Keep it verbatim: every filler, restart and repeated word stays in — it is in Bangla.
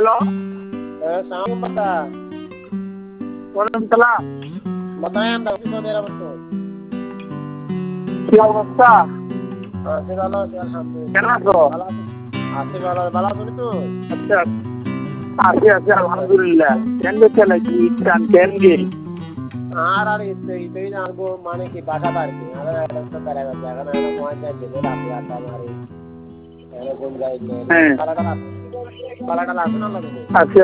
হ্যালো সালাম বাতা ওয়ালাইকুম সালাম बताएं हम दक्षिण सऊदी अरब से কি অবস্থা আছি ভালো আছি আলহামদুলিল্লাহ কেমন আছো ভালো আছি আছি ভালো ভালো আছো তো আচ্ছা আছি আছি আলহামদুলিল্লাহ কেন দেখতে নাকি ইস্টান কেন গে আর আর ইতে ইতে জানবো মানে কি বাসা আর কি আর একটা তারা জায়গা না না মোয়া চাই দেবে রাতে আটা মারি এর কোন যাইতে হ্যাঁ পালাটা পালাটা লাগুন না লাগে আচ্ছা